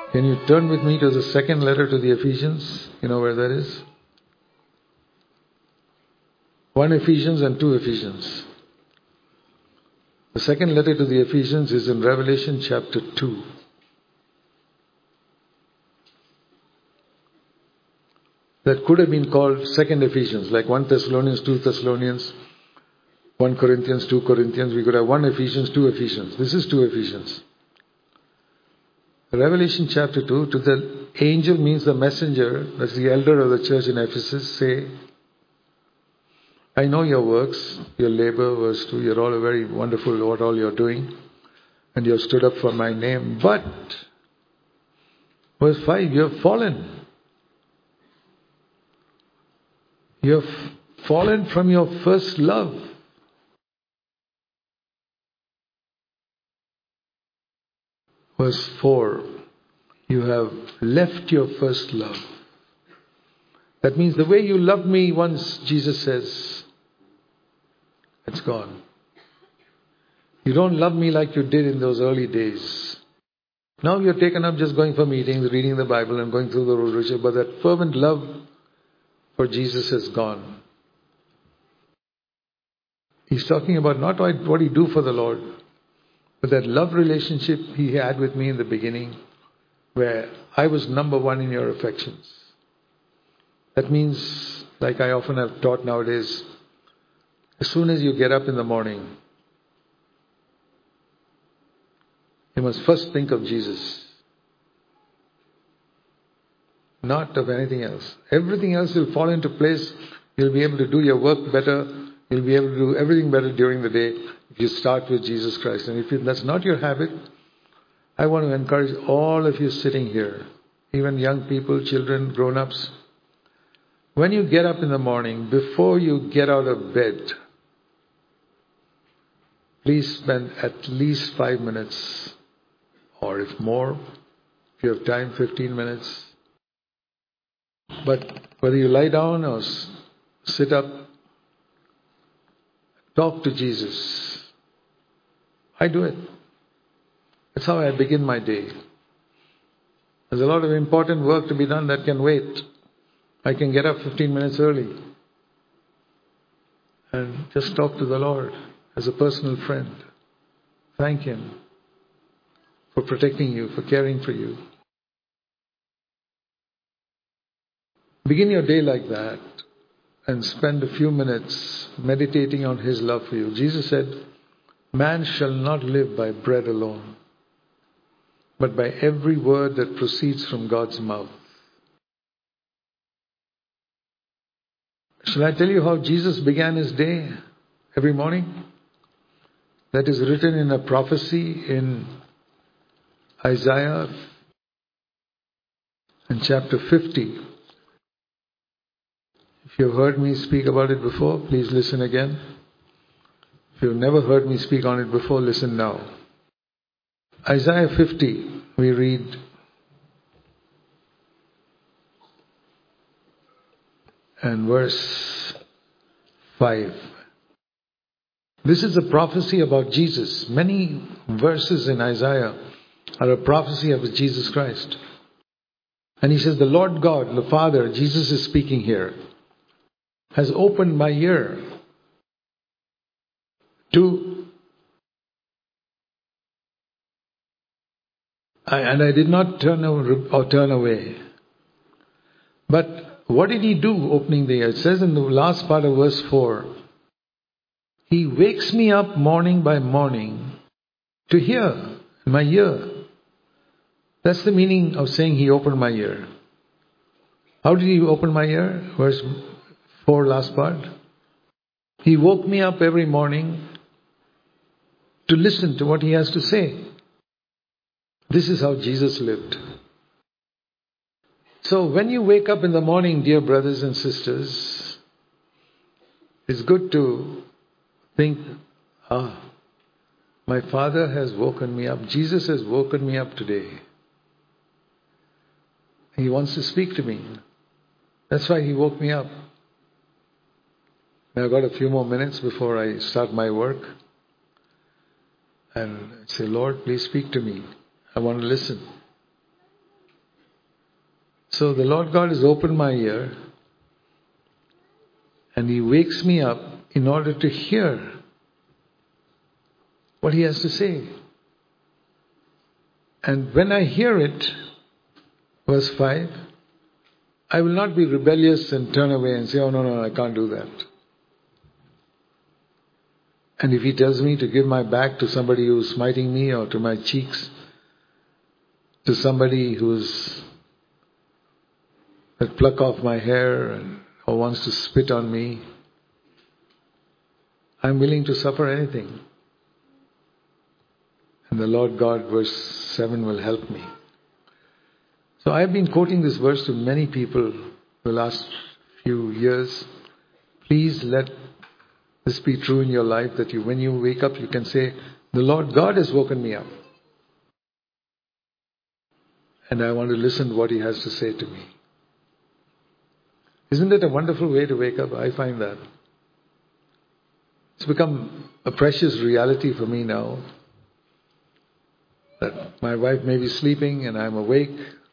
Can you turn with me to the second letter to the Ephesians? You know where that is? 1 Ephesians and 2 Ephesians. The second letter to the Ephesians is in Revelation chapter 2. That could have been called second Ephesians, like 1 Thessalonians, 2 Thessalonians, 1 Corinthians, 2 Corinthians. We could have 1 Ephesians, 2 Ephesians. This is 2 Ephesians. Revelation chapter 2, to the angel means the messenger, that's the elder of the church in Ephesus, say, I know your works, your labor, verse 2, you're all very wonderful what all you're doing, and you have stood up for my name, but, verse 5, you have fallen. You have fallen from your first love. Verse 4, you have left your first love. That means the way you loved me once, Jesus says, it's gone. You don't love me like you did in those early days. Now you're taken up just going for meetings, reading the Bible and going through the ritual, but that fervent love for Jesus is gone. He's talking about not what he do for the Lord, but that love relationship he had with me in the beginning, where I was number one in your affections. That means, like I often have taught nowadays, as soon as you get up in the morning, you must first think of Jesus, not of anything else. Everything else will fall into place. You'll be able to do your work better. You'll be able to do everything better during the day if you start with Jesus Christ. And if that's not your habit, I want to encourage all of you sitting here, even young people, children, grown-ups. When you get up in the morning, before you get out of bed, please spend at least 5 minutes, or if more, if you have time, 15 minutes. But whether you lie down or sit up, talk to Jesus. I do it. That's how I begin my day. There's a lot of important work to be done that can wait. I can get up 15 minutes early and just talk to the Lord as a personal friend. Thank Him for protecting you, for caring for you. Begin your day like that and spend a few minutes meditating on His love for you. Jesus said, man shall not live by bread alone, but by every word that proceeds from God's mouth. Shall I tell you how Jesus began His day every morning? That is written in a prophecy in Isaiah in chapter 50. If you've heard me speak about it before, please listen again. If you've never heard me speak on it before, listen now. Isaiah 50, we read, and verse 5. This is a prophecy about Jesus. Many verses in Isaiah are a prophecy of Jesus Christ. And he says, the Lord God, the Father, Jesus is speaking here, has opened my ear and I did not turn away. But what did he do opening the ear? It says in the last part of verse 4, He wakes me up morning by morning to hear in my ear. That's the meaning of saying He opened my ear. How did He open my ear? Verse 4, last part. He woke me up every morning to listen to what He has to say. This is how Jesus lived. So when you wake up in the morning, dear brothers and sisters, it's good to think, my Father has woken me up. Jesus has woken me up today. He wants to speak to me. That's why He woke me up. Now I've got a few more minutes before I start my work. And I say, Lord, please speak to me. I want to listen. So the Lord God has opened my ear and He wakes me up in order to hear what He has to say. And when I hear it, verse 5, I will not be rebellious and turn away and say, oh no, I can't do that. And if He tells me to give my back to somebody who's smiting me, or to my cheeks to somebody who's that pluck off my hair or wants to spit on me, I'm willing to suffer anything. And the Lord God, verse 7, will help me. So I've been quoting this verse to many people the last few years. Please let this be true in your life, that when you wake up, you can say, the Lord God has woken me up. And I want to listen to what He has to say to me. Isn't it a wonderful way to wake up? I find that. It's become a precious reality for me now. That my wife may be sleeping and I'm awake.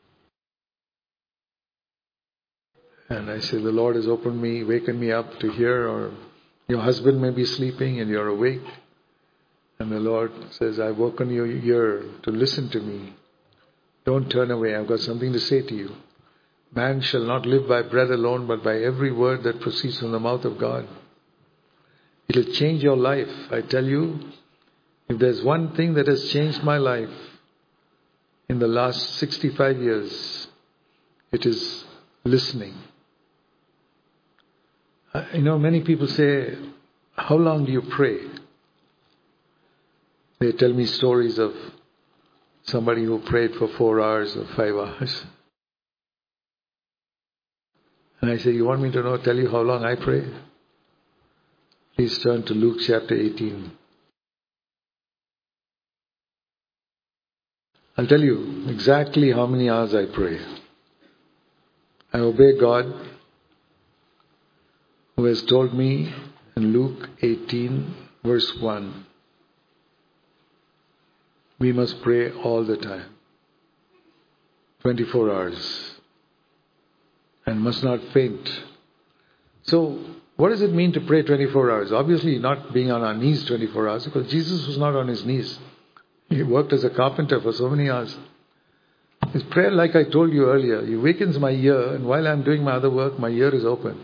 And I say, the Lord has wakened me up to hear. Or your husband may be sleeping and you're awake. And the Lord says, I've woken your ear to listen to me. Don't turn away. I've got something to say to you. Man shall not live by bread alone, but by every word that proceeds from the mouth of God. It'll change your life. I tell you, if there's one thing that has changed my life in the last 65 years, it is listening. Many people say, how long do you pray? They tell me stories of somebody who prayed for 4 hours or 5 hours. And I say, you want me to tell you how long I pray? Please turn to Luke chapter 18. I'll tell you exactly how many hours I pray. I obey God, who has told me in Luke 18 verse 1, we must pray all the time, 24 hours, and must not faint. So, what does it mean to pray 24 hours? Obviously not being on our knees 24 hours, because Jesus was not on His knees. He worked as a carpenter for so many hours. His prayer, like I told you earlier, He wakens my ear, and while I'm doing my other work, my ear is open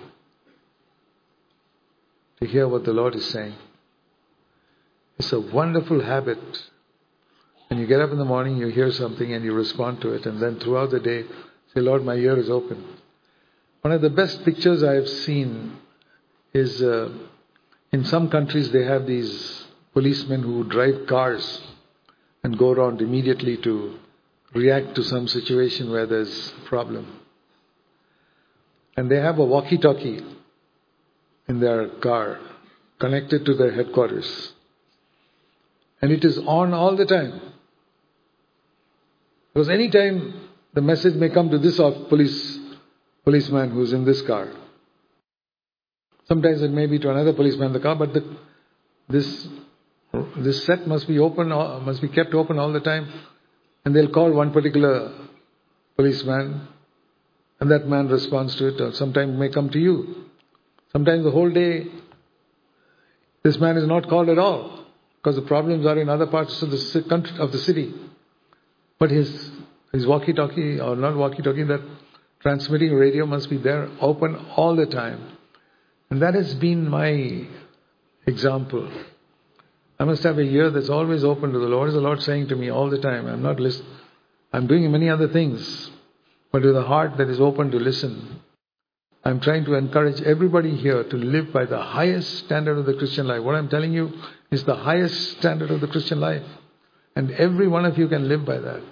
to hear what the Lord is saying. It's a wonderful habit. When you get up in the morning, you hear something and you respond to it, and then throughout the day, say, Lord, my ear is open. One of the best pictures I have seen is in some countries they have these policemen who drive cars and go around immediately to react to some situation where there's a problem. And they have a walkie-talkie in their car connected to their headquarters. And it is on all the time. Because any time the message may come to this policeman who's in this car. Sometimes it may be to another policeman in the car, but this set must be kept open all the time. And they'll call one particular policeman, and that man responds to it, or sometimes it may come to you. Sometimes the whole day, this man is not called at all, because the problems are in other parts of the city. But his walkie-talkie, or not walkie-talkie, that transmitting radio must be there, open all the time. And that has been my example. I must have a ear that's always open to the Lord. What is the Lord saying to me all the time? I'm not listening. I'm doing many other things, but with a heart that is open to listen. I'm trying to encourage everybody here to live by the highest standard of the Christian life. What I'm telling you is the highest standard of the Christian life. And every one of you can live by that.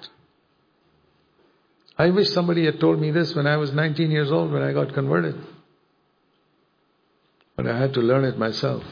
I wish somebody had told me this when I was 19 years old, when I got converted. But I had to learn it myself.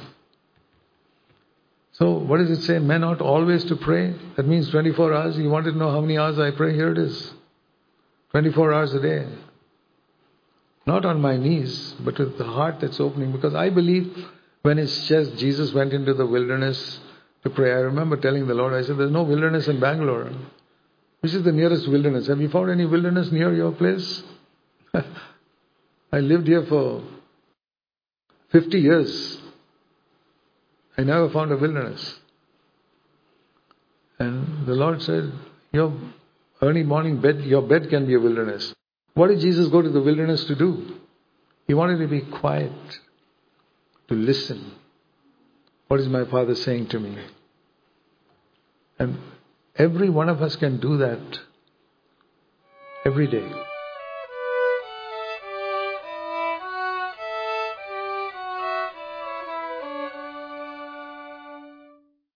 So, what does it say? Men ought always to pray. That means 24 hours. You wanted to know how many hours I pray? Here it is. 24 hours a day. Not on my knees, but with the heart that's opening. Because I believe when it says Jesus went into the wilderness to pray, I remember telling the Lord, I said, there's no wilderness in Bangalore. Which is the nearest wilderness? Have you found any wilderness near your place? I lived here for 50 years. I never found a wilderness. And the Lord said, your early morning bed, your bed can be a wilderness. What did Jesus go to the wilderness to do? He wanted to be quiet, to listen. What is my Father saying to me? And every one of us can do that every day.